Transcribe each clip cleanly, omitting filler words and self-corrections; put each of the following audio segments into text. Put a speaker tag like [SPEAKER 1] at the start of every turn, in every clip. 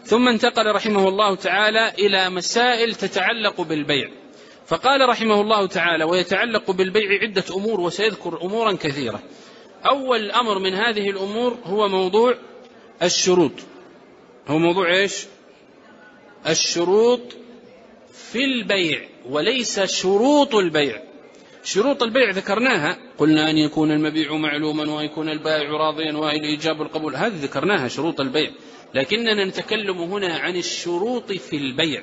[SPEAKER 1] ثم انتقل رحمه الله تعالى إلى مسائل تتعلق بالبيع، فقال رحمه الله تعالى: ويتعلق بالبيع عدة أمور، وسيذكر أمورا كثيرة. أول أمر من هذه الأمور هو موضوع الشروط. هو موضوع إيش؟ الشروط في البيع، وليس شروط البيع. شروط البيع ذكرناها، قلنا أن يكون المبيع معلوما وأن يكون البائع راضيا وأن الإيجاب والقبول، هذه ذكرناها شروط البيع، لكننا نتكلم هنا عن الشروط في البيع.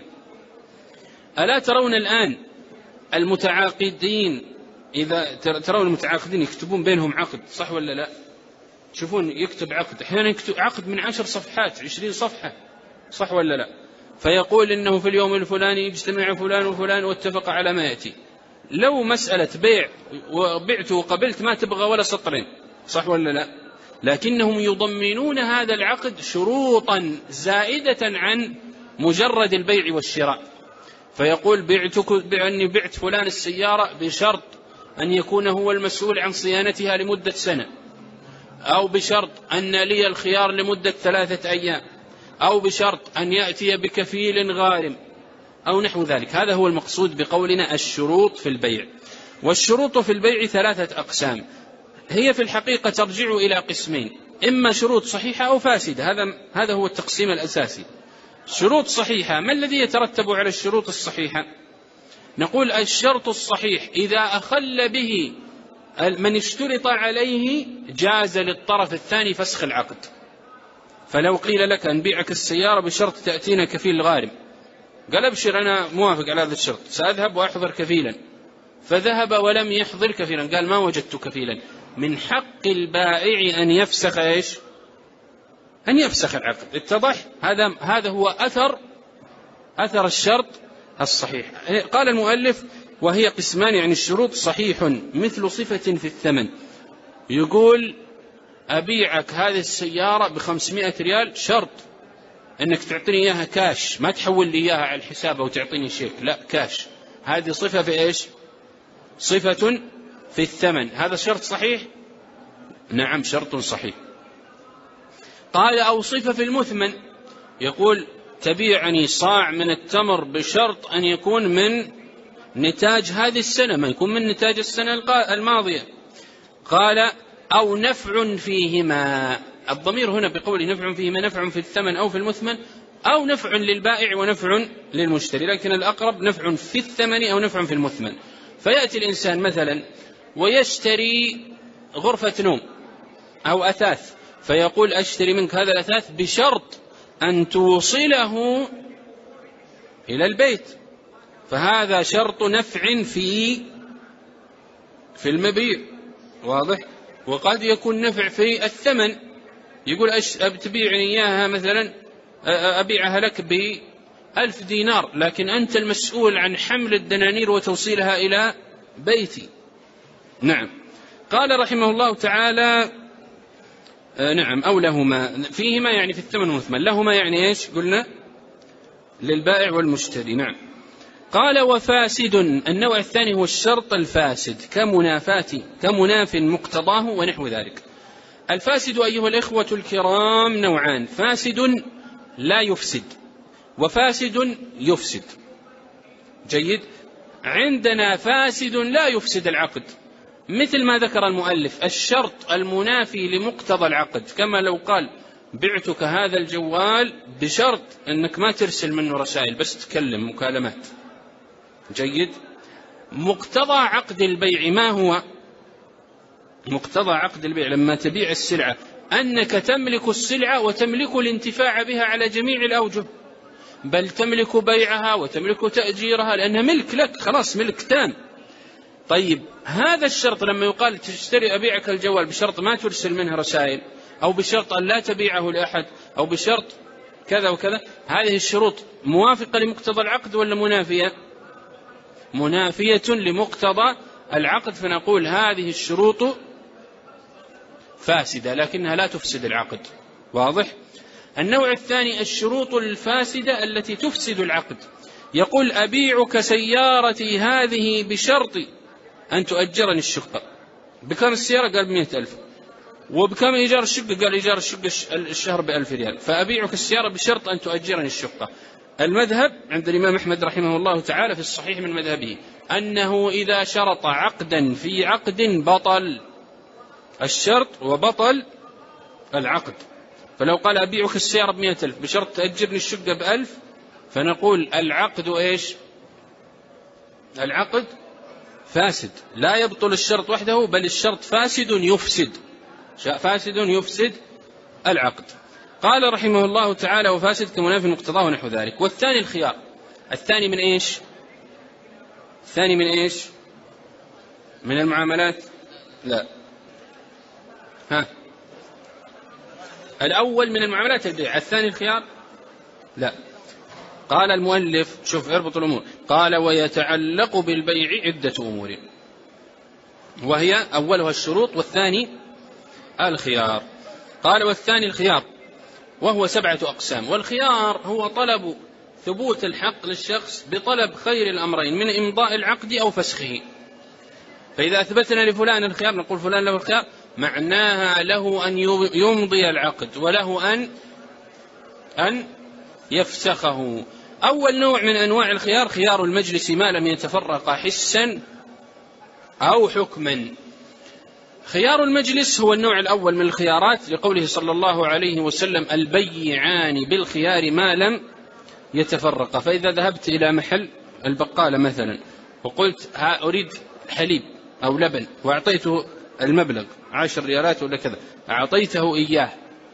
[SPEAKER 1] ألا ترون الآن المتعاقدين، إذا ترون المتعاقدين يكتبون بينهم عقد، صح ولا لا؟ تشوفون يكتب عقد، أحيانا يكتب عقد من 10 صفحات 20 صفحة، صح ولا لا؟ فيقول إنه في اليوم الفلاني يجتمع فلان وفلان واتفق على ما يأتي. لو مسألة بيع وبعت وقبلت ما تبغى ولا سطرين، صح ولا لا؟ لكنهم يضمنون هذا العقد شروطا زائدة عن مجرد البيع والشراء. فيقول: بأني بعت فلان السيارة بشرط أن يكون هو المسؤول عن صيانتها لمدة سنة، أو بشرط أن لي الخيار لمدة 3 أيام، أو بشرط أن يأتي بكفيل غارم، أو نحو ذلك. هذا هو المقصود بقولنا الشروط في البيع. والشروط في البيع 3 أقسام، هي في الحقيقة ترجع إلى قسمين: إما شروط صحيحة أو فاسدة. هذا هو التقسيم الأساسي. شروط صحيحة، ما الذي يترتب على الشروط الصحيحة؟ نقول: الشرط الصحيح إذا أخل به من اشترط عليه جاز للطرف الثاني فسخ العقد. فلو قيل لك نبيعك السيارة بشرط تأتينا كفيل غارم، قال: أبشر أنا موافق على هذا الشرط، سأذهب وأحضر كفيلا. فذهب ولم يحضر كفيلا، قال: ما وجدت كفيلا. من حق البائع أن يفسخ إيش؟ أن يفسخ العقد. اتضح؟ هذا هو أثر الشرط الصحيح. قال المؤلف: وهي قسمان، يعني الشروط صحيح مثل صفة في الثمن. يقول: أبيعك هذه السيارة ب500 ريال، شرط أنك تعطيني إياها كاش، ما تحول لي إياها على الحساب أو تعطيني شيك، لا، كاش. هذه صفة في إيش؟ صفة في الثمن. هذا شرط صحيح؟ نعم، شرط صحيح. قال: أو صفة في المثمن، يقول: تبيعني صاع من التمر بشرط أن يكون من نتاج هذه السنة، ما يكون من نتاج السنة الماضية. قال: أو نفع فيهما. الضمير هنا بقول نفع فيهما، نفع في الثمن أو في المثمن، أو نفع للبائع ونفع للمشتري، لكن الأقرب نفع في الثمن أو نفع في المثمن. فيأتي الإنسان مثلا ويشتري غرفة نوم أو أثاث، فيقول: أشتري منك هذا الأثاث بشرط أن توصله إلى البيت. فهذا شرط نفع في المبيع، واضح؟ وقد يكون نفع في الثمن، يقول: تبيعني إياها مثلا، أبيعها لك ب1000 دينار، لكن أنت المسؤول عن حمل الدنانير وتوصيلها إلى بيتي. نعم. قال رحمه الله تعالى: نعم، أو لهما فيهما، يعني في الثمن والمثمن. لهما يعني إيش؟ قلنا للبائع والمشتري. نعم. قال: وفاسد. النوع الثاني هو الشرط الفاسد، كمناف مقتضاه ونحو ذلك. الفاسد أيها الإخوة الكرام نوعان: فاسد لا يفسد، وفاسد يفسد. جيد. عندنا فاسد لا يفسد العقد، مثل ما ذكر المؤلف: الشرط المنافي لمقتضى العقد، كما لو قال: بعتك هذا الجوال بشرط أنك ما ترسل منه رسائل، بس تكلم مكالمات. جيد. مقتضى عقد البيع ما هو؟ مقتضى عقد البيع لما تبيع السلعة أنك تملك السلعة وتملك الانتفاع بها على جميع الأوجه، بل تملك بيعها وتملك تأجيرها، لأنها ملك لك، خلاص ملك تام. طيب، هذا الشرط لما يقال تشتري أبيعك الجوال بشرط ما ترسل منه رسائل، أو بشرط أن لا تبيعه لأحد، أو بشرط كذا وكذا، هذه الشروط موافقة لمقتضى العقد ولا منافية؟ منافية لمقتضى العقد، فنقول هذه الشروط فاسدة لكنها لا تفسد العقد. واضح؟ النوع الثاني الشروط الفاسدة التي تفسد العقد. يقول: أبيعك سيارتي هذه بشرط أن تؤجرني الشقة. بكم السيارة؟ قال: 100,000. وبكم إيجار الشقة؟ قال إيجار الشقة الشهر ب1000 ريال، فأبيعك السيارة بشرط أن تؤجرني الشقة. المذهب عند الإمام أحمد رحمه الله تعالى في الصحيح من مذهبه أنه إذا شرط عقدا في عقد بطل الشرط وبطل العقد. فلو قال أبيعك السيارة ب100,000 بشرط تأجرني الشقة ب1000، فنقول العقد إيش؟ العقد فاسد، لا يبطل الشرط وحده بل الشرط فاسد يفسد العقد. قال رحمه الله تعالى وفاسد كمناف مقتضاه ونحو ذلك. والثاني الخيار. الثاني من إيش؟ الثاني من إيش؟ من المعاملات؟ لا. الأول من المعاملات البيع، الثاني الخيار؟ لا. قال المؤلف، شوف اربط الأمور، قال ويتعلق بالبيع عدة أمور، وهي أولها الشروط والثاني الخيار. قال والثاني الخيار وهو 7 أقسام. والخيار هو طلب ثبوت الحق للشخص بطلب خير الأمرين من إمضاء العقد أو فسخه. فإذا أثبتنا لفلان الخيار نقول فلان له الخيار، معناها له أن يمضي العقد وله أن يفسخه. أول نوع من أنواع الخيار خيار المجلس ما لم يتفرق حسا أو حكما. خيار المجلس هو النوع الأول من الخيارات، لقوله صلى الله عليه وسلم البيعان بالخيار ما لم يتفرق. فإذا ذهبت إلى محل البقالة مثلا وقلت أريد حليب أو لبن وأعطيته المبلغ 10 ريالات ولا كذا، أعطيته إياه،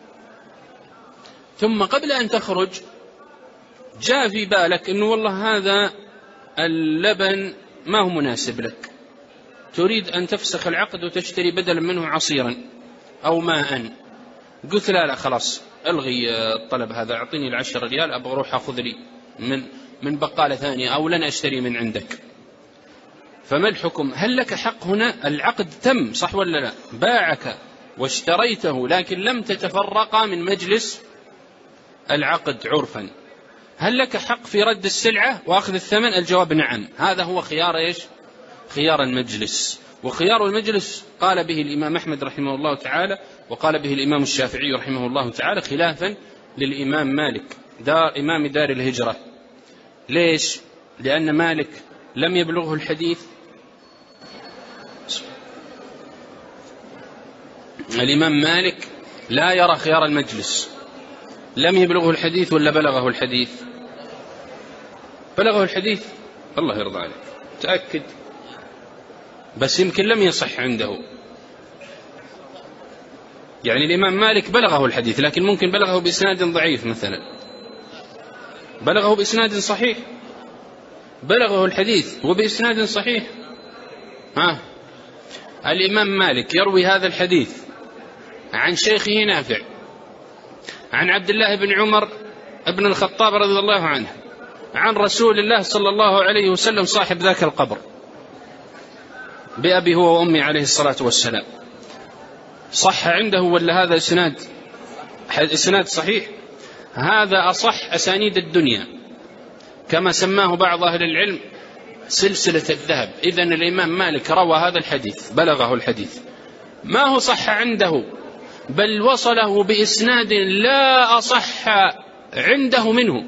[SPEAKER 1] ثم قبل أن تخرج جاء في بالك أنه والله هذا اللبن ما هو مناسب لك، تريد أن تفسخ العقد وتشتري بدلا منه عصيرا أو ماء، قلت لا خلاص ألغي الطلب هذا، أعطيني 10 ريال أبغى أروح أخذ لي من بقالة ثانية أو لن أشتري من عندك. فما الحكم؟ هل لك حق هنا؟ العقد تم صح ولا لا؟ باعك واشتريته لكن لم تتفرقا من مجلس العقد عرفا. هل لك حق في رد السلعة وأخذ الثمن؟ الجواب نعم. هذا هو خيار إيش؟ خيار المجلس. وخيار المجلس قال به الإمام أحمد رحمه الله تعالى، وقال به الإمام الشافعي رحمه الله تعالى، خلافا للإمام مالك إمام دار الهجرة. ليش؟ لأن مالك لم يبلغه الحديث. الإمام مالك لا يرى خيار المجلس. لم يبلغه الحديث ولا بلغه الحديث؟ بلغه الحديث، الله يرضى عليك تأكد، بس يمكن لم يصح عنده. يعني الإمام مالك بلغه الحديث لكن ممكن بلغه بإسناد ضعيف مثلا، بلغه بإسناد صحيح، بلغه الحديث وبإسناد صحيح. الإمام مالك يروي هذا الحديث عن شيخه نافع عن عبد الله بن عمر ابن الخطاب رضي الله عنه عن رسول الله صلى الله عليه وسلم صاحب ذاك القبر بأبي هو وأمي عليه الصلاة والسلام. صح عنده ولا هذا إسناد صحيح؟ هذا أصح أسانيد الدنيا كما سماه بعض أهل العلم سلسلة الذهب. إذن الإمام مالك روى هذا الحديث، بلغه الحديث، ما هو صح عنده بل وصله بإسناد لا أصح عنده منه.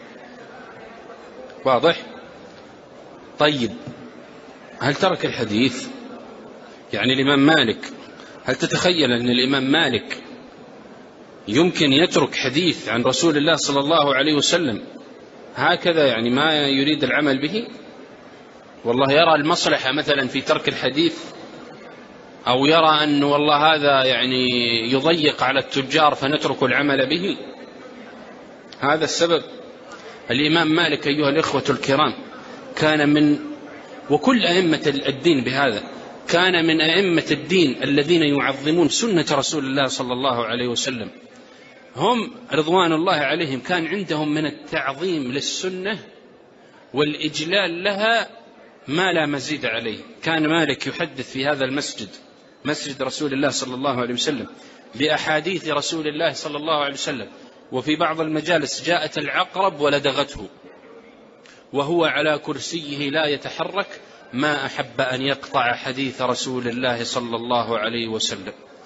[SPEAKER 1] واضح؟ طيب هل ترك الحديث؟ يعني الإمام مالك، هل تتخيل أن الإمام مالك يمكن يترك حديث عن رسول الله صلى الله عليه وسلم هكذا، يعني ما يريد العمل به؟ والله يرى المصلحة مثلا في ترك الحديث، أو يرى أن والله هذا يعني يضيق على التجار فنترك العمل به. هذا السبب. الإمام مالك أيها الإخوة الكرام كان من، وكل أئمة الدين بهذا، كان من أئمة الدين الذين يعظمون سنة رسول الله صلى الله عليه وسلم. هم رضوان الله عليهم كان عندهم من التعظيم للسنة والإجلال لها ما لا مزيد عليه. كان مالك يحدث في هذا المسجد، مسجد رسول الله صلى الله عليه وسلم، بأحاديث رسول الله صلى الله عليه وسلم. وفي بعض المجالس جاءت العقرب ولدغته وهو على كرسيه لا يتحرك، ما أحب أن يقطع حديث رسول الله صلى الله عليه وسلم.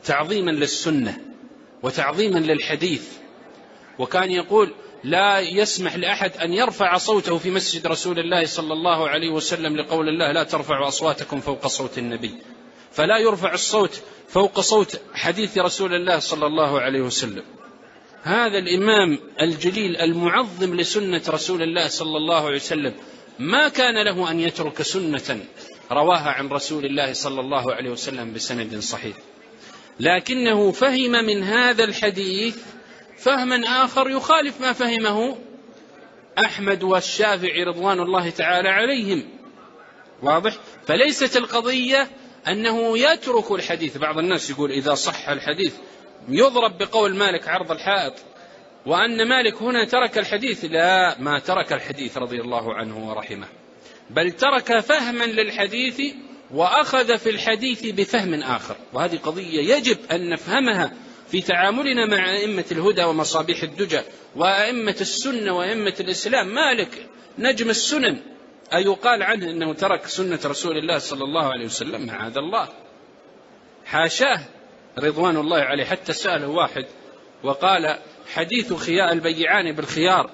[SPEAKER 1] تعظيما للسنة وتعظيما للحديث، وكان يقول لا يسمح لأحد أن يرفع صوته في مسجد رسول الله صلى الله عليه وسلم لقول الله لا ترفعوا أصواتكم فوق صوت النبي، فلا يرفع الصوت فوق صوت حديث رسول الله صلى الله عليه وسلم. هذا الإمام الجليل المعظم لسنة رسول الله صلى الله عليه وسلم ما كان له أن يترك سنة رواها عن رسول الله صلى الله عليه وسلم بسند صحيح، لكنه فهم من هذا الحديث فهما آخر يخالف ما فهمه أحمد والشافعي رضوان الله تعالى عليهم. واضح؟ فليست القضية أنه يترك الحديث. بعض الناس يقول إذا صح الحديث يضرب بقول مالك عرض الحائط، وأن مالك هنا ترك الحديث. لا، ما ترك الحديث رضي الله عنه ورحمه، بل ترك فهما للحديث وأخذ في الحديث بفهم آخر. وهذه قضية يجب أن نفهمها في تعاملنا مع أئمة الهدى ومصابيح الدجى وأئمة السنة وأئمة الإسلام. مالك نجم السنن، أيقال عنه أنه ترك سنة رسول الله صلى الله عليه وسلم؟ معاذ الله، حاشاه رضوان الله عليه. حتى سأله واحد وقال حديث خيار البيعان بالخيار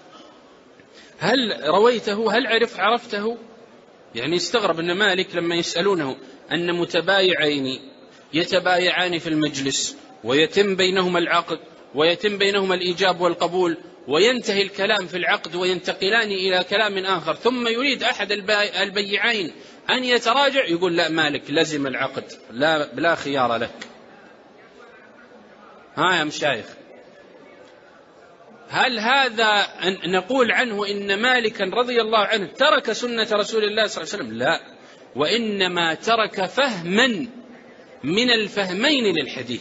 [SPEAKER 1] هل رويته؟ هل عرفته؟ يعني استغرب أن مالك لما يسألونه أن متبايعين يتبايعان في المجلس ويتم بينهما العقد ويتم بينهما الإيجاب والقبول وينتهي الكلام في العقد وينتقلان إلى كلام آخر، ثم يريد أحد البيعين أن يتراجع، يقول لا، مالك لزم العقد، لا خيار لك. ها يا مشايخ، هل هذا نقول عنه إن مالكا رضي الله عنه ترك سنة رسول الله صلى الله عليه وسلم؟ لا، وإنما ترك فهما من الفهمين للحديث.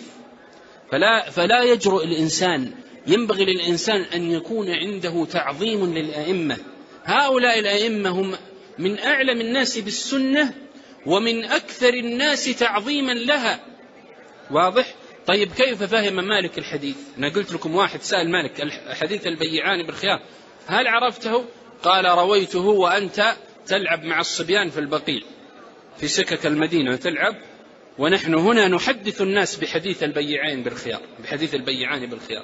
[SPEAKER 1] فلا يجرؤ الإنسان، ينبغي للإنسان أن يكون عنده تعظيم للأئمة. هؤلاء الأئمة هم من أعلم الناس بالسنة ومن أكثر الناس تعظيما لها. واضح؟ طيب كيف فهم مالك الحديث؟ أنا قلت لكم واحد سأل مالك حديث البيعان بالخيار هل عرفته؟ قال رويته وأنت تلعب مع الصبيان في البقيع في سكك المدينة تلعب، ونحن هنا نحدث الناس بحديث البيعان بالخيار.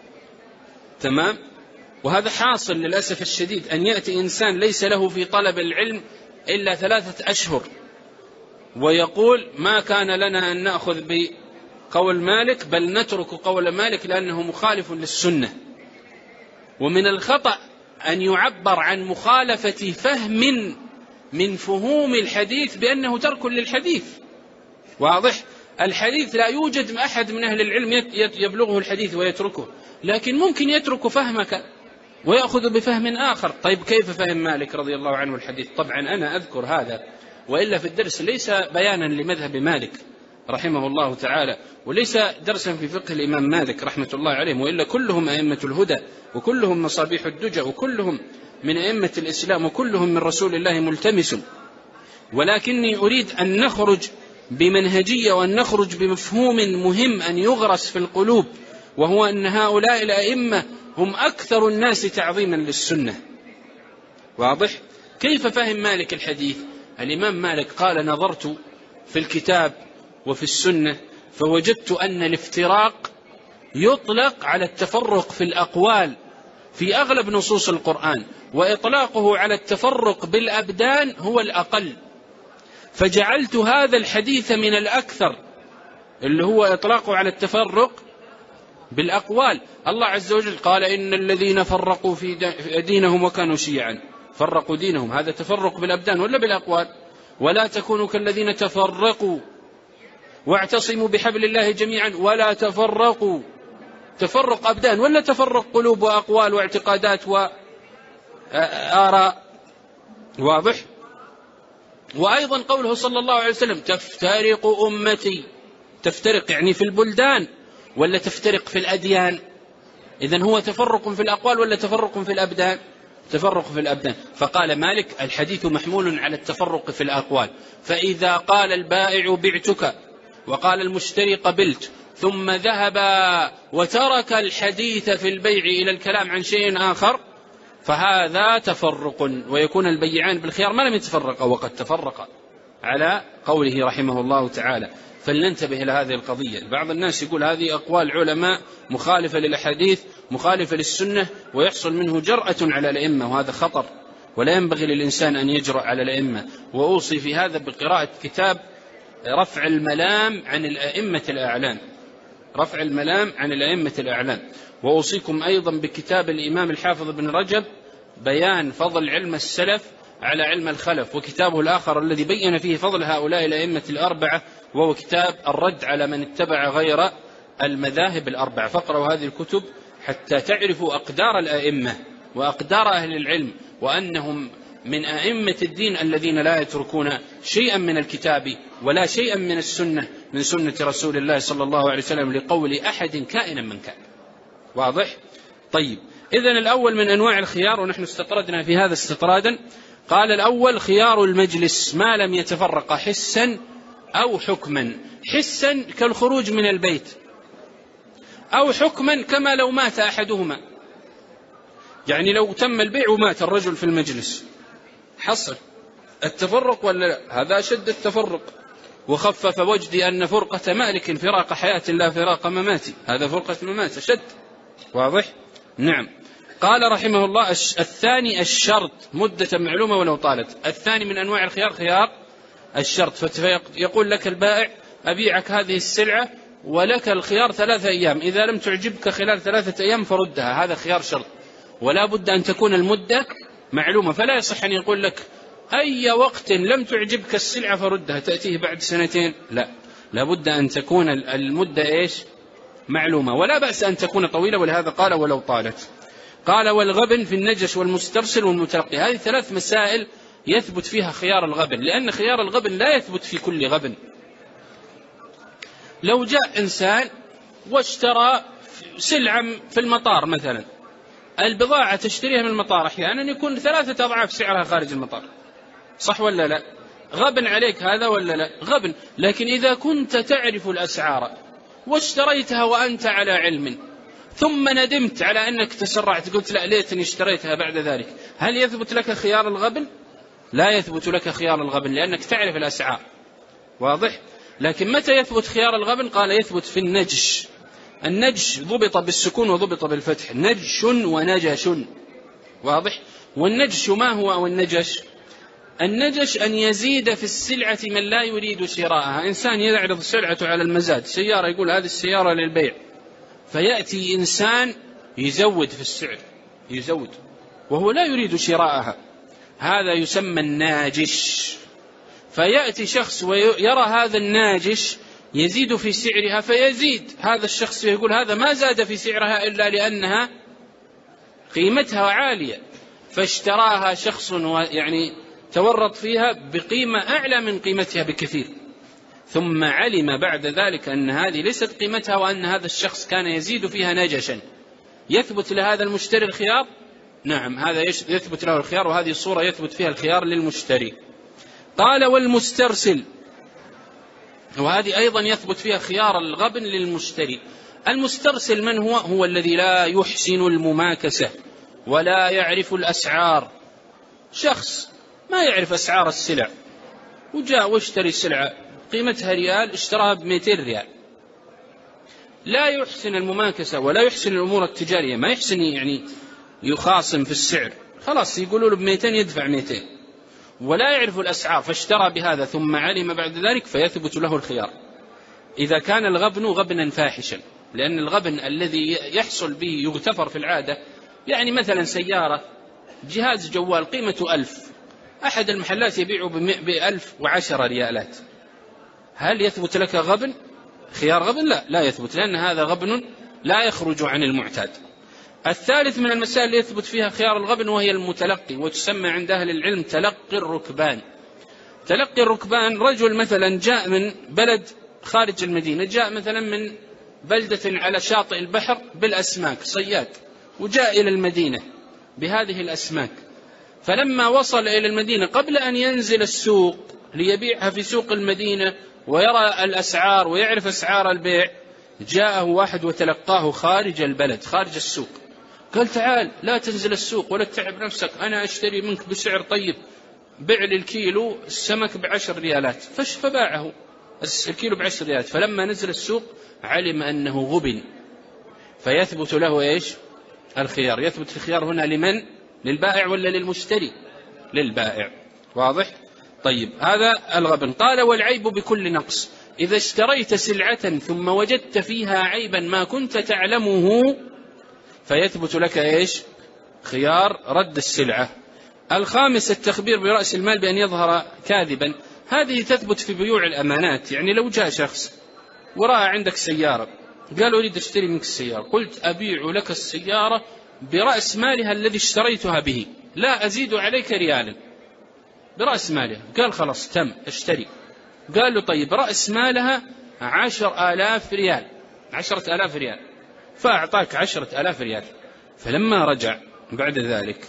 [SPEAKER 1] تمام؟ وهذا حاصل للأسف الشديد، أن يأتي إنسان ليس له في طلب العلم إلا 3 أشهر ويقول ما كان لنا أن نأخذ بقول مالك بل نترك قول مالك لأنه مخالف للسنة. ومن الخطأ أن يعبر عن مخالفة فهم من فهوم الحديث بأنه ترك للحديث. واضح؟ الحديث لا يوجد أحد من أهل العلم يبلغه الحديث ويتركه، لكن ممكن يترك فهمك ويأخذ بفهم آخر. طيب كيف فهم مالك رضي الله عنه الحديث؟ طبعا أنا أذكر هذا، وإلا في الدرس ليس بيانا لمذهب مالك رحمه الله تعالى، وليس درسا في فقه الإمام مالك رحمة الله عليهم، وإلا كلهم أئمة الهدى وكلهم مصابيح الدجى وكلهم من أئمة الإسلام وكلهم من رسول الله ملتمس. ولكني أريد أن نخرج بمنهجية وأن نخرج بمفهوم مهم أن يغرس في القلوب، وهو أن هؤلاء الأئمة هم أكثر الناس تعظيما للسنة. واضح؟ كيف فهم مالك الحديث؟ الإمام مالك قال نظرت في الكتاب وفي السنة فوجدت أن الافتراق يطلق على التفرق في الأقوال في أغلب نصوص القرآن، وإطلاقه على التفرق بالأبدان هو الأقل، فجعلت هذا الحديث من الأكثر اللي هو إطلاقه على التفرق بالأقوال. الله عز وجل قال إن الذين فرقوا في دينهم وكانوا شيعا، فرقوا دينهم، هذا تفرق بالأبدان ولا بالأقوال؟ ولا تكونوا كالذين تفرقوا واعتصموا بحبل الله جميعا ولا تفرقوا، تفرق أبدان ولا تفرق قلوب وأقوال واعتقادات وآراء؟ واضح؟ وأيضا قوله صلى الله عليه وسلم تفترق أمتي، تفترق يعني في البلدان ولا تفترق في الأديان؟ إذن هو تفرق في الأقوال ولا تفرق في الأبدان؟ تفرق في الأبدان. فقال مالك الحديث محمول على التفرق في الأقوال، فإذا قال البائع بعتك وقال المشتري قبلت ثم ذهب وترك الحديث في البيع إلى الكلام عن شيء آخر فهذا تفرق، ويكون البيعان بالخيار ما لم يتفرقا وقد تفرقا على قوله رحمه الله تعالى. فلننتبه إلى هذه القضية. بعض الناس يقول هذه أقوال علماء مخالفة للأحاديث مخالفة للسنة، ويحصل منه جرأة على الأئمة، وهذا خطر، ولا ينبغي للإنسان أن يجرأ على الأئمة. وأوصي في هذا بقراءة كتاب رفع الملام عن الأئمة الأعلام، رفع الملام عن الأئمة الأعلام. وأوصيكم أيضا بكتاب الإمام الحافظ بن رجب بيان فضل علم السلف على علم الخلف، وكتابه الآخر الذي بين فيه فضل هؤلاء الأئمة الأربعة، وهو كتاب الرد على من اتبع غير المذاهب الأربعة. فاقرأوا هذه الكتب حتى تعرفوا أقدار الأئمة وأقدار أهل العلم، وأنهم من أئمة الدين الذين لا يتركون شيئا من الكتاب ولا شيئا من السنة، من سنة رسول الله صلى الله عليه وسلم، لقول أحد كائنا من كان. واضح؟ طيب، إذن الأول من أنواع الخيار، ونحن استطردنا في هذا استطرادا. قال الأول خيار المجلس ما لم يتفرق حسا أو حكما. حسا كالخروج من البيت، أو حكما كما لو مات أحدهما، يعني لو تم البيع ومات الرجل في المجلس حصل التفرق ولا لا؟ هذا أشد التفرق. وخفف وجدي أن فرقة مالك فراق حياة لا فراق مماتي، هذا فرقة ممات أشد. واضح؟ نعم. قال رحمه الله الثاني الشرط مدة معلومة ولو طالت. الثاني من أنواع الخيار خيار الشرط، فيقول لك البائع أبيعك هذه السلعة ولك الخيار 3 أيام، إذا لم تعجبك خلال 3 أيام فردها، هذا خيار شرط. ولا بد أن تكون المدة معلومة، فلا يصح أن يقول لك أي وقت لم تعجبك السلعة فردها، تأتيه بعد 2 لا، لابد أن تكون المدة معلومة، ولا بأس أن تكون طويلة، ولهذا قال ولو طالت. قال والغبن في النجش والمسترسل والمتلقي. هذه 3 مسائل يثبت فيها خيار الغبن، لأن خيار الغبن لا يثبت في كل غبن. لو جاء إنسان واشترى سلعة في المطار مثلا، البضاعة تشتريها من المطار أحيانا يكون 3 أضعاف سعرها خارج المطار، صح ولا لا؟ غبن عليك هذا ولا لا؟ غبن. لكن إذا كنت تعرف الأسعار واشتريتها وأنت على علم، ثم ندمت على أنك تسرعت قلت لا ليتني اشتريتها بعد ذلك، هل يثبت لك خيار الغبن؟ لا يثبت لك خيار الغبن، لأنك تعرف الأسعار. واضح؟ لكن متى يثبت خيار الغبن؟ قال يثبت في النجش. النجش ضبط بالسكون وضبط بالفتح، نجش ونجش. واضح؟ والنجش ما هو؟ أو النجش، النجش أن يزيد في السلعة من لا يريد شراءها. إنسان يعرض السلعة على المزاد، سيارة يقول هذه السيارة للبيع، فيأتي إنسان يزود في السعر، يزود وهو لا يريد شراءها، هذا يسمى الناجش. فيأتي شخص ويرى هذا الناجش يزيد في سعرها فيزيد، هذا الشخص يقول هذا ما زاد في سعرها إلا لأنها قيمتها عالية، فاشتراها شخص يعني تورط فيها بقيمة أعلى من قيمتها بكثير، ثم علم بعد ذلك أن هذه ليست قيمتها وأن هذا الشخص كان يزيد فيها نجشا. يثبت لهذا المشتري الخيار؟ نعم، هذا يثبت له الخيار، وهذه الصورة يثبت فيها الخيار للمشتري. قال والمسترسل، وهذه أيضا يثبت فيها خيار الغبن للمشتري. المسترسل من هو؟ هو الذي لا يحسن المماكسة ولا يعرف الأسعار. شخص ما يعرف أسعار السلع وجاء واشتري سلعة قيمتها ريال اشتراها ب200 ريال، لا يحسن المماكسة ولا يحسن الأمور التجارية، ما يحسن يعني يخاصم في السعر، خلاص يقولوا له ب200 يدفع 200، ولا يعرف الأسعار فاشترى بهذا ثم علم بعد ذلك، فيثبت له الخيار إذا كان الغبن غبنا فاحشا. لأن الغبن الذي يحصل به يغتفر في العادة، يعني مثلا سيارة جهاز جوال قيمته 1000، أحد المحلات يبيعه ب1010 ريالات، هل يثبت لك غبن؟ خيار غبن؟ لا يثبت، لأن هذا غبن لا يخرج عن المعتاد. الثالث من المسائل اللي يثبت فيها خيار الغبن وهي المتلقي، وتسمى عند أهل العلم تلقي الركبان. تلقي الركبان، رجل مثلا جاء من بلد خارج المدينة، جاء مثلا من بلدة على شاطئ البحر بالأسماك، صياد، وجاء إلى المدينة بهذه الأسماك، فلما وصل إلى المدينة قبل أن ينزل السوق ليبيعها في سوق المدينة ويرى الأسعار ويعرف أسعار البيع، جاءه واحد وتلقاه خارج البلد خارج السوق، قال تعال لا تنزل السوق ولا تتعب نفسك، أنا أشتري منك بسعر طيب، بيع لي الكيلو السمك ب10 ريالات، فباعه الكيلو ب10 ريالات، فلما نزل السوق علم أنه غبن، فيثبت له إيش؟ الخيار. يثبت الخيار هنا لمن؟ للبائع ولا للمشتري؟ للبائع. واضح؟ طيب هذا الغبن. قال والعيب بكل نقص، إذا اشتريت سلعة ثم وجدت فيها عيبا ما كنت تعلمه فيثبت لك إيش؟ خيار رد السلعة. الخامس التخبير برأس المال بأن يظهر كاذبا. هذه تثبت في بيوع الأمانات. يعني لو جاء شخص ورأى عندك سيارة قال أريد أشتري منك السيارة، قلت أبيع لك السيارة برأس مالها الذي اشتريتها به، لا أزيد عليك ريالا، برأس مالها. قال خلاص تم اشتري. قال له طيب رأس مالها 10,000 ريال، 10,000 ريال، فأعطاك 10,000 ريال. فلما رجع بعد ذلك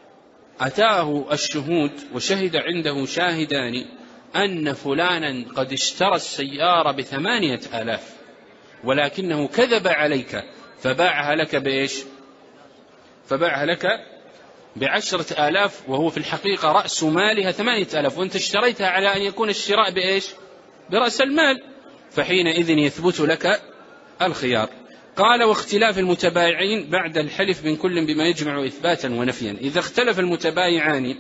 [SPEAKER 1] أتاه الشهود وشهد عنده شاهدان أن فلانا قد اشترى السيارة ب8,000 ولكنه كذب عليك فباعها لك بإيش؟ فباعها لك ب10,000 وهو في الحقيقة رأس مالها 8,000 وأنت اشتريتها على أن يكون الشراء بإيش؟ برأس المال، فحينئذ يثبت لك الخيار. قال واختلاف المتبايعين بعد الحلف من كل بما يجمع إثباتا ونفيا. إذا اختلف المتبايعان،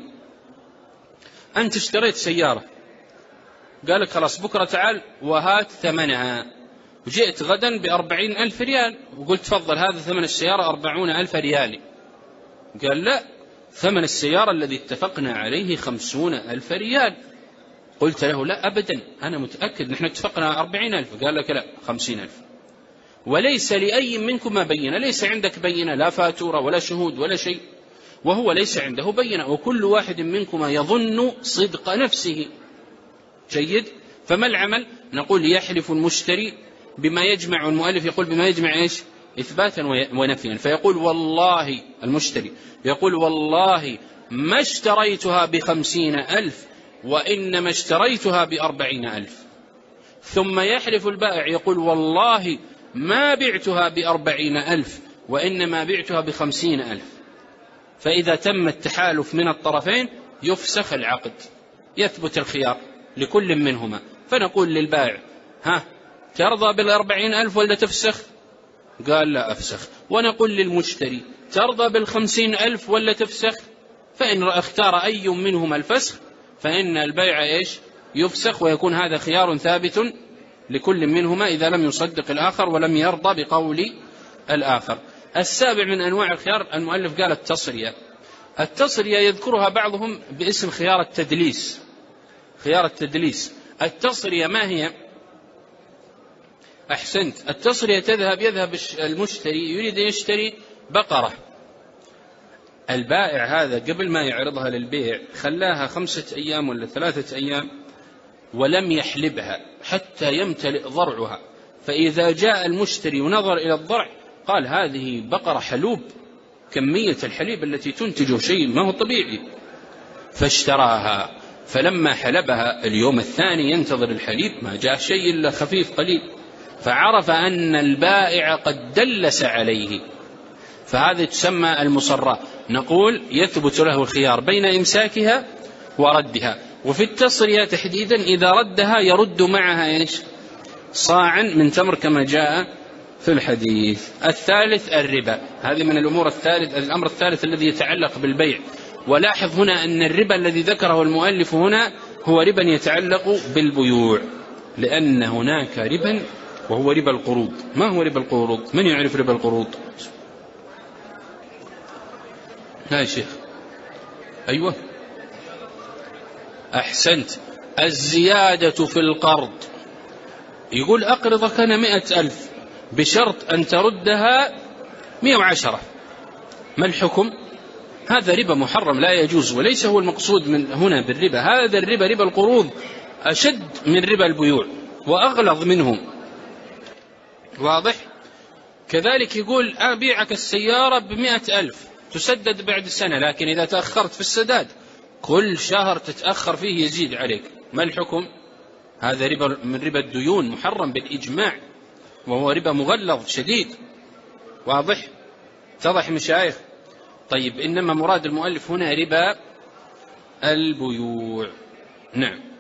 [SPEAKER 1] أنت اشتريت سيارة قال لك خلاص بكرة تعال وهات ثمنها، وجئت غدا ب40,000 ريال وقلت تفضل هذا ثمن السيارة 40,000 ريال. قال لا، ثمن السيارة الذي اتفقنا عليه 50,000 ريال. قلت له لا أبدا أنا متأكد نحن اتفقنا 40,000. قال لك لا 50,000. وليس لأي منكم بينة، ليس عندك بينة لا فاتورة ولا شهود ولا شيء، وهو ليس عنده بينة، وكل واحد منكم يظن صدق نفسه. جيد. فما العمل؟ نقول يحلف المشتري بما يجمع، المؤلف يقول بما يجمع إيش؟ إثباتا ونفيا. فيقول والله، المشتري يقول والله ما اشتريتها ب50,000 وإنما اشتريتها ب40,000. ثم يحلف البائع يقول والله ما بعتها ب40,000 وإنما بعتها ب50,000. فإذا تم التحالف من الطرفين يفسخ العقد، يثبت الخيار لكل منهما. فنقول للبائع ها ترضى بال40,000 ولا تفسخ؟ قال لا أفسخ. ونقول للمشتري ترضى بال50,000 ولا تفسخ؟ فإن اختار أي منهما الفسخ فإن البيع إيش؟ يفسخ، ويكون هذا خيار ثابت لكل منهما إذا لم يصدق الآخر ولم يرضى بقول الآخر. السابع من أنواع الخيار المؤلف قال التصرية. التصرية يذكرها بعضهم باسم خيار التدليس. خيار التدليس. التصرية ما هي؟ أحسنت. التصرية يذهب المشتري يريد أن يشتري بقرة، البائع هذا قبل ما يعرضها للبيع خلاها 5 أيام ولا 3 أيام ولم يحلبها حتى يمتلئ ضرعها، فإذا جاء المشتري ونظر إلى الضرع قال هذه بقرة حلوب، كمية الحليب التي تنتجه شيء ما هو طبيعي، فاشتراها. فلما حلبها اليوم الثاني ينتظر الحليب ما جاء شيء إلا خفيف قليل، فعرف أن البائع قد دلس عليه، فهذه تسمى المصرة. نقول يثبت له الخيار بين إمساكها وردها. وفي التصرية تحديدا إذا ردها يرد معها إيش؟ صاعا من تمر كما جاء في الحديث. الثالث الربا. هذه من الأمور الأمر الثالث الذي يتعلق بالبيع. ولاحظ هنا أن الربا الذي ذكره المؤلف هنا هو ربا يتعلق بالبيوع، لأن هناك ربا وهو ربا القروض. ما هو ربا القروض؟ من يعرف ربا القروض؟ لا يا شيخ. أيوة أحسنت. الزيادة في القرض. يقول أقرضك أنا 100,000 بشرط أن تردها 110. ما الحكم؟ هذا ربا محرم لا يجوز، وليس هو المقصود من هنا بالربا. هذا الربا ربا القروض أشد من ربا البيوع وأغلظ منهم. واضح؟ كذلك يقول أبيعك السيارة ب100,000 تسدد بعد سنة، لكن إذا تأخرت في السداد كل شهر تتأخر فيه يزيد عليك. ما الحكم؟ هذا ربا من ربا الديون محرم بالإجماع، وهو ربا مغلظ شديد. واضح؟ اتضح مشايخ؟ طيب إنما مراد المؤلف هنا ربا البيوع. نعم.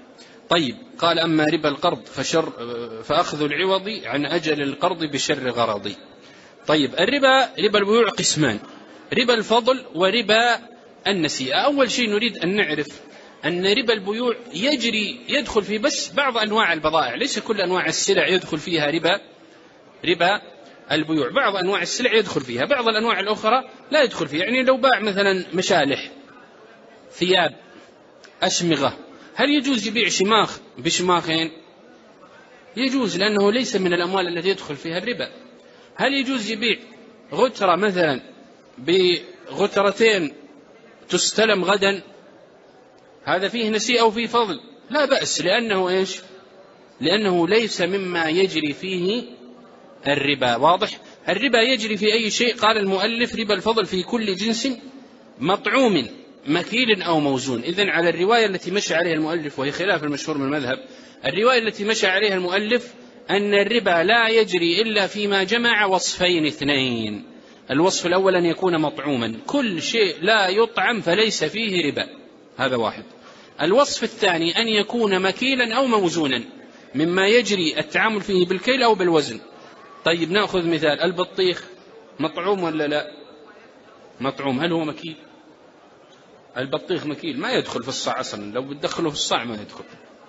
[SPEAKER 1] طيب قال أما ربا القرض فأخذ العوض عن أجل القرض بشر غرضي. طيب الربا، ربا البيوع قسمان: ربا الفضل وربا النسيئة. أول شيء نريد أن نعرف أن ربا البيوع يدخل فيه بس بعض أنواع البضائع، ليس كل أنواع السلع يدخل فيها ربا البيوع. بعض أنواع السلع يدخل فيها، بعض الأنواع الأخرى لا يدخل فيها. يعني لو باع مثلا مشالح، ثياب، أشمغة، هل يجوز يبيع شماخ بشماخين؟ يجوز، لأنه ليس من الأموال التي يدخل فيها الربا. هل يجوز يبيع غترة مثلا بغترتين تستلم غدا؟ هذا فيه نسيئة وفيه فضل، لا بأس، لأنه إيش؟ لأنه ليس مما يجري فيه الربا. واضح؟ الربا يجري في أي شيء. قال المؤلف: ربا الفضل في كل جنس مطعوم مكيل أو موزون. إذن على الرواية التي مشى عليها المؤلف، وهي خلاف المشهور من المذهب، الرواية التي مشى عليها المؤلف أن الربا لا يجري إلا فيما جمع وصفين اثنين. الوصف الأول أن يكون مطعوما، كل شيء لا يطعم فليس فيه ربا، هذا واحد. الوصف الثاني أن يكون مكيلا أو موزونا، مما يجري التعامل فيه بالكيل أو بالوزن. طيب نأخذ مثال: البطيخ مطعوم ولا لا؟ مطعوم. هل هو مكيل؟ البطيخ مكيل، ما يدخل في الصاع أصلا، لو بتدخله في الصاع ما يدخل.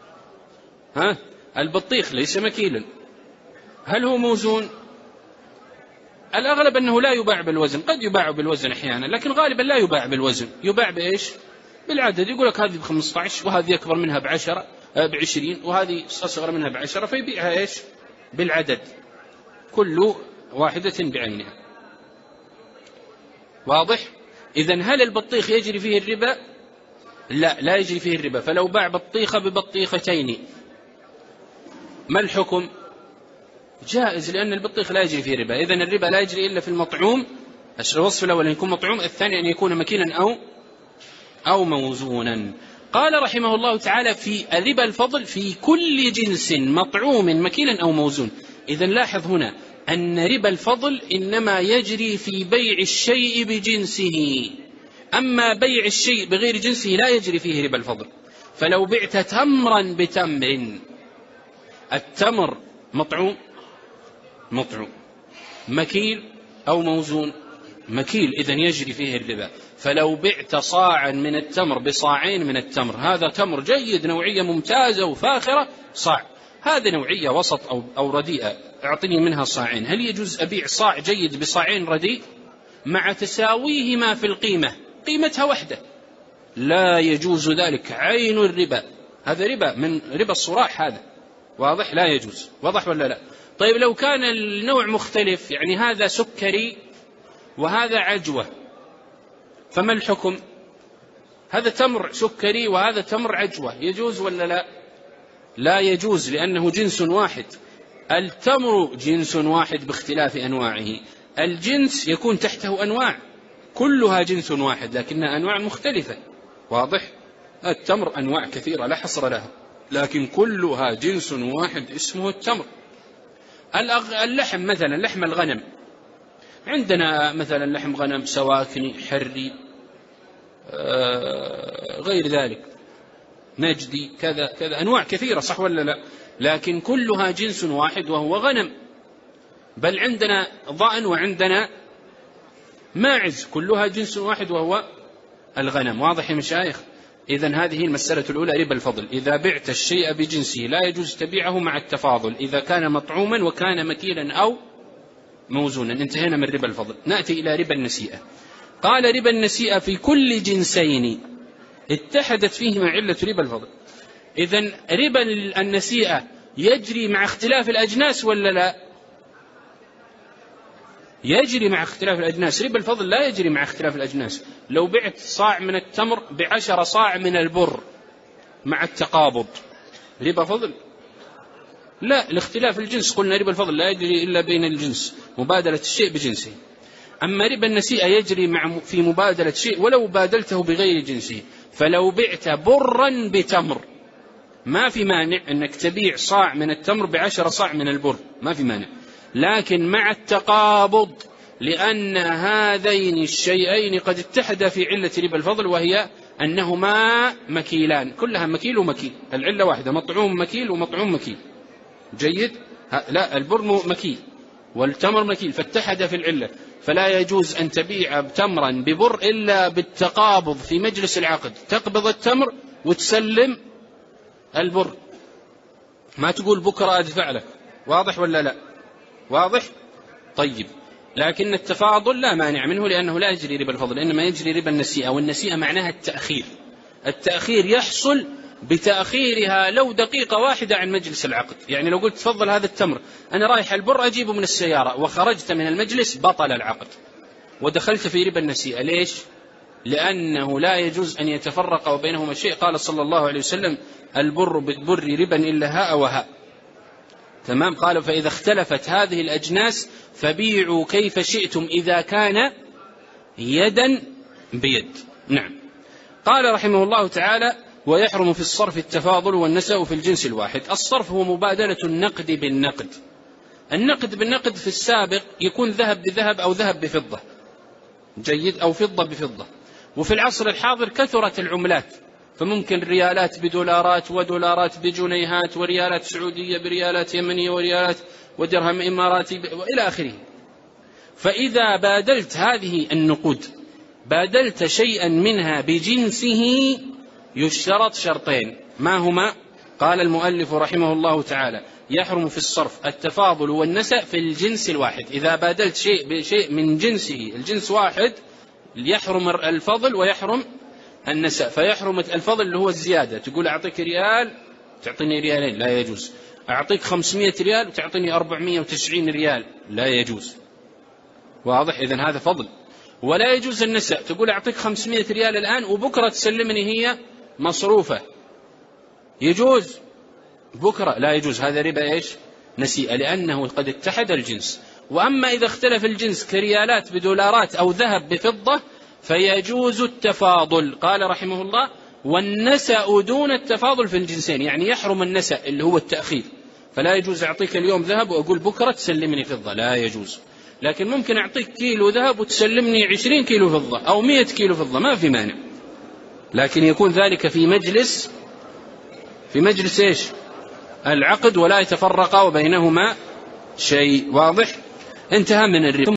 [SPEAKER 1] البطيخ ليس مكيلا. هل هو موزون؟ الأغلب أنه لا يباع بالوزن، قد يباع بالوزن أحيانا، لكن غالبا لا يباع بالوزن، يباع بإيش؟ بالعدد. يقول لك هذه ب15 وهذه أكبر منها ب20 وهذه أصغر منها ب10، فيبيعها إيش؟ بالعدد، كل واحدة بعينها. واضح؟ إذن هل البطيخ يجري فيه الربا؟ لا يجري فيه الربا. فلو باع بطيخة ببطيختين ما الحكم؟ جائز، لأن البطيخ لا يجري فيه ربا. إذن الربا لا يجري إلا في المطعوم. الوصف الأول أن يكون مطعوم، الثاني أن يكون مكيلا أو موزونا. قال رحمه الله تعالى: في ربا الفضل في كل جنس مطعوم مكيلا أو موزون. إذن لاحظ هنا أن ربا الفضل إنما يجري في بيع الشيء بجنسه، أما بيع الشيء بغير جنسه لا يجري فيه ربا الفضل. فلو بعت تمرا بتمر، التمر مطعوم، مكيل أو موزون، مكيل، إذن يجري فيه الربا. فلو بعت صاعا من التمر بصاعين من التمر، هذا تمر جيد، نوعية ممتازة وفاخرة، صاع. هذه نوعية وسط أو رديئة، أعطني منها صاعين. هل يجوز أبيع صاع جيد بصاعين رديء مع تساويهما في القيمة، قيمتها وحدة؟ لا يجوز ذلك، عين الربا، هذا ربا من ربا الصراح هذا. واضح؟ لا يجوز. واضح ولا لا؟ طيب لو كان النوع مختلف، يعني هذا سكري وهذا عجوة، فما الحكم؟ هذا تمر سكري وهذا تمر عجوة، يجوز ولا لا؟ لا يجوز، لأنه جنس واحد. التمر جنس واحد باختلاف أنواعه، الجنس يكون تحته أنواع، كلها جنس واحد لكنها أنواع مختلفة. واضح؟ التمر أنواع كثيرة لا حصر لها، لكن كلها جنس واحد اسمه التمر. اللحم مثلا، لحم الغنم، عندنا مثلا لحم غنم سواكني، حري، غير ذلك، نجدي، كذا أنواع كثيرة، صح ولا لا؟ لكن كلها جنس واحد وهو غنم. بل عندنا ضأن وعندنا ماعز، كلها جنس واحد وهو الغنم. واضح يا مشايخ؟ إذن هذه المسألة الأولى، ربا الفضل. إذا بعت الشيء بجنسه لا يجوز تبيعه مع التفاضل، إذا كان مطعوما وكان مكيلا أو موزونا. انتهينا من ربا الفضل. نأتي إلى ربا النسيئة. قال: ربا النسيئة في كل جنسين اتحدت فيهما علة ربا الفضل. إذن ربا النسيئة يجري مع اختلاف الأجناس ولا لا؟ يجري مع اختلاف الأجناس. ربا الفضل لا يجري مع اختلاف الأجناس. لو بعت صاع من التمر ب10 صاع من البر مع التقابض، ربا فضل؟ لا، لاختلاف الجنس. قلنا ربا الفضل لا يجري إلا بين الجنس، مبادلة الشيء بجنسه. أما ربا النسيئة يجري في مبادلة شيء ولو بادلته بغير جنسه. فلو بعت برا بتمر ما في مانع أنك تبيع صاع من التمر ب10 صاع من البر، ما في مانع، لكن مع التقابض، لأن هذين الشيئين قد اتحدا في علة ربا الفضل، وهي أنهما مكيلان، كلها مكيل ومكيل، العلة واحدة، مطعوم مكيل ومطعوم مكيل. جيد؟ لا، البر مكيل والتمر مكيل، فاتحد في العلة، فلا يجوز أن تبيع تمرا ببر إلا بالتقابض في مجلس العقد، تقبض التمر وتسلم البر، ما تقول بكرة أدفع لك. واضح ولا لا؟ واضح؟ طيب. لكن التفاضل لا مانع منه، لأنه لا يجري ربا الفضل، إنما يجري ربا النسيئة، والنسيئة معناها التأخير. التأخير يحصل بتأخيرها لو دقيقة واحدة عن مجلس العقد. يعني لو قلت تفضل هذا التمر، أنا رايح البر أجيبه من السيارة، وخرجت من المجلس، بطل العقد ودخلت في ربا النسيئة. ليش؟ لأنه لا يجوز أن يتفرق بينهما شيء. قال صلى الله عليه وسلم: البر بالبر ربا إلا هاء وهاء. تمام؟ قال: فإذا اختلفت هذه الأجناس فبيعوا كيف شئتم إذا كان يدا بيد. نعم. قال رحمه الله تعالى: ويحرم في الصرف التفاضل والنسأ في الجنس الواحد. الصرف هو مبادلة النقد بالنقد. النقد بالنقد في السابق يكون ذهب بذهب أو ذهب بفضة، جيد، أو فضة بفضة. وفي العصر الحاضر كثرت العملات، فممكن ريالات بدولارات، ودولارات بجنيهات، وريالات سعودية بريالات يمنية، وريالات ودرهم إماراتي وإلى آخره. فإذا بادلت هذه النقود، بادلت شيئا منها بجنسه، يشترط شرطين. ما هما؟ قال المؤلف رحمه الله تعالى: يحرم في الصرف التفاضل والنسأ في الجنس الواحد. إذا بادلت شيء بشيء من جنسه، الجنس واحد، يحرم الفضل ويحرم النسأ. فيحرم الفضل اللي هو الزيادة، تقول أعطيك ريال تعطيني ريالين، لا يجوز. أعطيك 500 ريال وتعطيني 490 ريال، لا يجوز. واضح؟ إذن هذا فضل. ولا يجوز النسأ، تقول أعطيك 500 ريال الآن وبكرة تسلمني هي مصروفة، يجوز؟ بكرة لا يجوز. هذا ربا إيش؟ نسيئة، لأنه قد اتحد الجنس. وأما إذا اختلف الجنس كريالات بدولارات أو ذهب بفضة فيجوز التفاضل. قال رحمه الله: والنسأ دون التفاضل في الجنسين. يعني يحرم النسأ اللي هو التأخير، فلا يجوز أعطيك اليوم ذهب وأقول بكرة تسلمني فضة، لا يجوز. لكن ممكن أعطيك كيلو ذهب وتسلمني 20 كيلو فضة أو 100 كيلو فضة، ما في مانع، لكن يكون ذلك في مجلس إيش؟ العقد، ولا يتفرق وبينهما شيء. واضح؟ انتهى من الربا.